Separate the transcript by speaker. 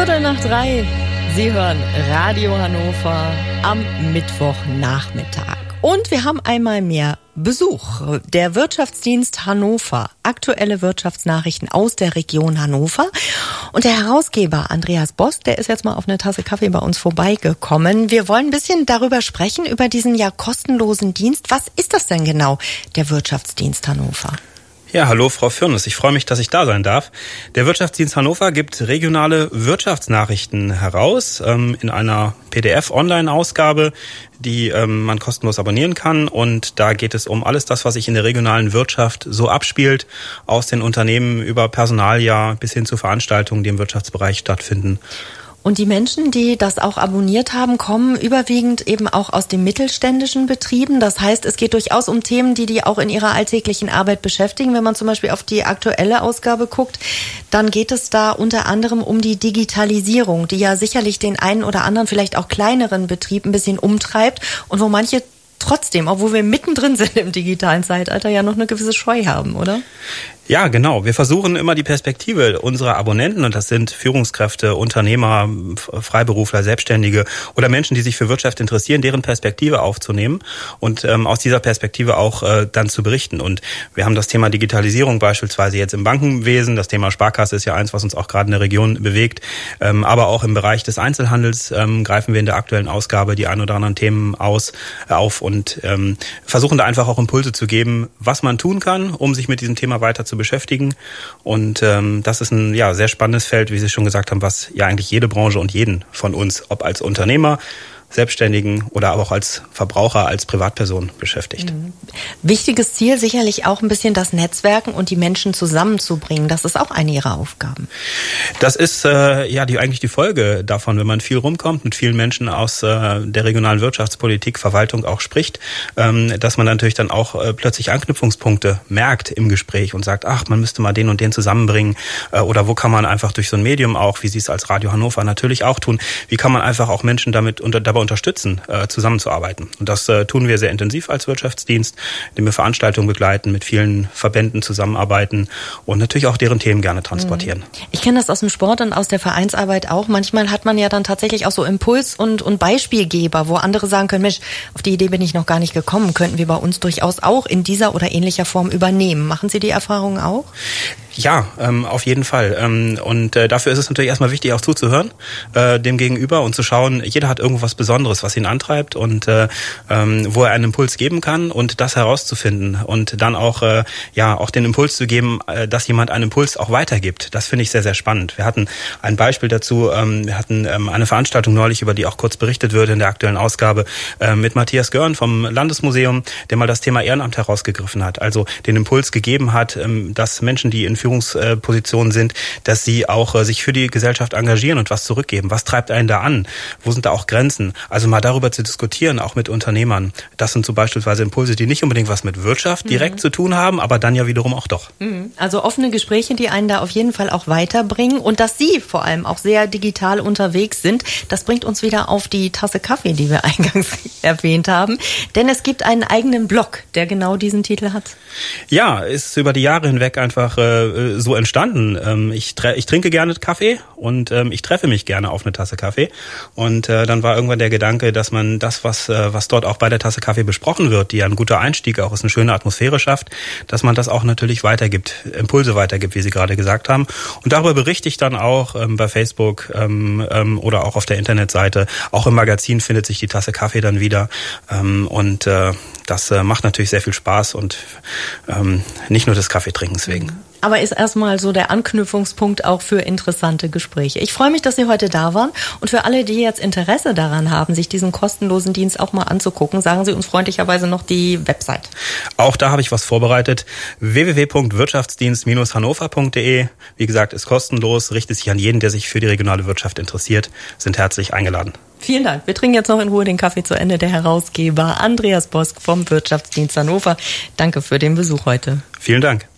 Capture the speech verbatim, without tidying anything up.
Speaker 1: Viertel nach drei. Sie hören Radio Hannover am Mittwochnachmittag. Und wir haben einmal mehr Besuch. Der Wirtschaftsdienst Hannover. Aktuelle Wirtschaftsnachrichten aus der Region Hannover. Und der Herausgeber Andreas Boss, der ist jetzt mal auf eine Tasse Kaffee bei uns vorbeigekommen. Wir wollen ein bisschen darüber sprechen, über diesen ja kostenlosen Dienst. Was ist das denn genau, der Wirtschaftsdienst Hannover?
Speaker 2: Ja, hallo Frau Fürnes, ich freue mich, dass ich da sein darf. Der Wirtschaftsdienst Hannover gibt regionale Wirtschaftsnachrichten heraus ähm, in einer P D F-Online-Ausgabe, die ähm, man kostenlos abonnieren kann. Und da geht es um alles das, was sich in der regionalen Wirtschaft so abspielt, aus den Unternehmen über Personaljahr bis hin zu Veranstaltungen, die im Wirtschaftsbereich stattfinden.
Speaker 1: Und die Menschen, die das auch abonniert haben, kommen überwiegend eben auch aus den mittelständischen Betrieben. Das heißt, es geht durchaus um Themen, die die auch in ihrer alltäglichen Arbeit beschäftigen. Wenn man zum Beispiel auf die aktuelle Ausgabe guckt, dann geht es da unter anderem um die Digitalisierung, die ja sicherlich den einen oder anderen, vielleicht auch kleineren Betrieb ein bisschen umtreibt und wo manche trotzdem, obwohl wir mittendrin sind im digitalen Zeitalter, ja noch eine gewisse Scheu haben, oder?
Speaker 2: Ja, genau. Wir versuchen immer die Perspektive unserer Abonnenten, und das sind Führungskräfte, Unternehmer, Freiberufler, Selbstständige oder Menschen, die sich für Wirtschaft interessieren, deren Perspektive aufzunehmen und ähm, aus dieser Perspektive auch äh, dann zu berichten. Und wir haben das Thema Digitalisierung beispielsweise jetzt im Bankenwesen. Das Thema Sparkasse ist ja eins, was uns auch gerade in der Region bewegt. Ähm, aber auch im Bereich des Einzelhandels ähm, greifen wir in der aktuellen Ausgabe die ein oder anderen Themen aus, äh, auf und ähm, versuchen da einfach auch Impulse zu geben, was man tun kann, um sich mit diesem Thema weiter zu beschäftigen. Und ähm, das ist ein ja sehr spannendes Feld, wie Sie schon gesagt haben, was ja eigentlich jede Branche und jeden von uns, ob als Unternehmer, Selbstständigen oder aber auch als Verbraucher, als Privatperson beschäftigt.
Speaker 1: Mhm. Wichtiges Ziel sicherlich auch ein bisschen das Netzwerken und die Menschen zusammenzubringen. Das ist auch eine Ihrer Aufgaben.
Speaker 2: Das ist äh, ja die eigentlich die Folge davon, wenn man viel rumkommt, mit vielen Menschen aus äh, der regionalen Wirtschaftspolitik, Verwaltung auch spricht, ähm, dass man natürlich dann auch äh, plötzlich Anknüpfungspunkte merkt im Gespräch und sagt, ach, man müsste mal den und den zusammenbringen äh, oder wo kann man einfach durch so ein Medium auch, wie Sie es als Radio Hannover natürlich auch tun, wie kann man einfach auch Menschen damit unter, dabei unterstützen, äh, zusammenzuarbeiten. Und das äh, tun wir sehr intensiv als Wirtschaftsdienst, indem wir Veranstaltungen begleiten, mit vielen Verbänden zusammenarbeiten und natürlich auch deren Themen gerne transportieren.
Speaker 1: Ich kenne das aus dem Sport und aus der Vereinsarbeit auch. Manchmal hat man ja dann tatsächlich auch so Impuls- und, und Beispielgeber, wo andere sagen können, Mensch, auf die Idee bin ich noch gar nicht gekommen, könnten wir bei uns durchaus auch in dieser oder ähnlicher Form übernehmen. Machen Sie die Erfahrungen auch?
Speaker 2: Ja, ähm, auf jeden Fall. Ähm, und äh, dafür ist es natürlich erstmal wichtig, auch zuzuhören, äh, dem Gegenüber und zu schauen, jeder hat irgendwas Besonderes, was ihn antreibt und äh, ähm, wo er einen Impuls geben kann und das herauszufinden und dann auch äh, ja auch den Impuls zu geben, äh, dass jemand einen Impuls auch weitergibt. Das finde ich sehr, sehr spannend. Wir hatten ein Beispiel dazu, ähm, wir hatten ähm, eine Veranstaltung neulich, über die auch kurz berichtet wird in der aktuellen Ausgabe, äh, mit Matthias Görn vom Landesmuseum, der mal das Thema Ehrenamt herausgegriffen hat, also den Impuls gegeben hat, ähm, dass Menschen, die in Führungspositionen sind, dass sie auch äh, sich für die Gesellschaft engagieren und was zurückgeben. Was treibt einen da an? Wo sind da auch Grenzen? Also mal darüber zu diskutieren, auch mit Unternehmern. Das sind so beispielsweise Impulse, die nicht unbedingt was mit Wirtschaft direkt mhm. zu tun haben, aber dann ja wiederum auch doch.
Speaker 1: Mhm. Also offene Gespräche, die einen da auf jeden Fall auch weiterbringen und dass Sie vor allem auch sehr digital unterwegs sind, das bringt uns wieder auf die Tasse Kaffee, die wir eingangs erwähnt haben. Denn es gibt einen eigenen Blog, der genau diesen Titel hat.
Speaker 2: Ja, ist über die Jahre hinweg einfach äh, so entstanden. Ähm, ich, tre- ich trinke gerne Kaffee und ähm, ich treffe mich gerne auf eine Tasse Kaffee. Und äh, dann war irgendwann der Gedanke, dass man das, was äh, was dort auch bei der Tasse Kaffee besprochen wird, die ja ein guter Einstieg auch ist, eine schöne Atmosphäre schafft, dass man das auch natürlich weitergibt, Impulse weitergibt, wie Sie gerade gesagt haben. Und darüber berichte ich dann auch ähm, bei Facebook ähm, ähm, oder auch auf der Internetseite. Auch im Magazin findet sich die Tasse Kaffee dann wieder. Ähm, und äh, das äh, macht natürlich sehr viel Spaß und ähm, nicht nur des Kaffeetrinkens wegen.
Speaker 1: Aber ist erstmal so der Anknüpfungspunkt auch für interessante Gespräche. Ich freue mich, dass Sie heute da waren. Und für alle, die jetzt Interesse daran haben, sich diesen kostenlosen Dienst auch mal anzugucken, sagen Sie uns freundlicherweise noch die Website.
Speaker 2: Auch da habe ich was vorbereitet. w w w punkt wirtschaftsdienst Bindestrich hannover punkt d e. Wie gesagt, ist kostenlos, richtet sich an jeden, der sich für die regionale Wirtschaft interessiert, sind herzlich eingeladen.
Speaker 1: Vielen Dank. Wir trinken jetzt noch in Ruhe den Kaffee zu Ende. Der Herausgeber Andreas Bosk vom Wirtschaftsdienst Hannover. Danke für den Besuch heute.
Speaker 2: Vielen Dank.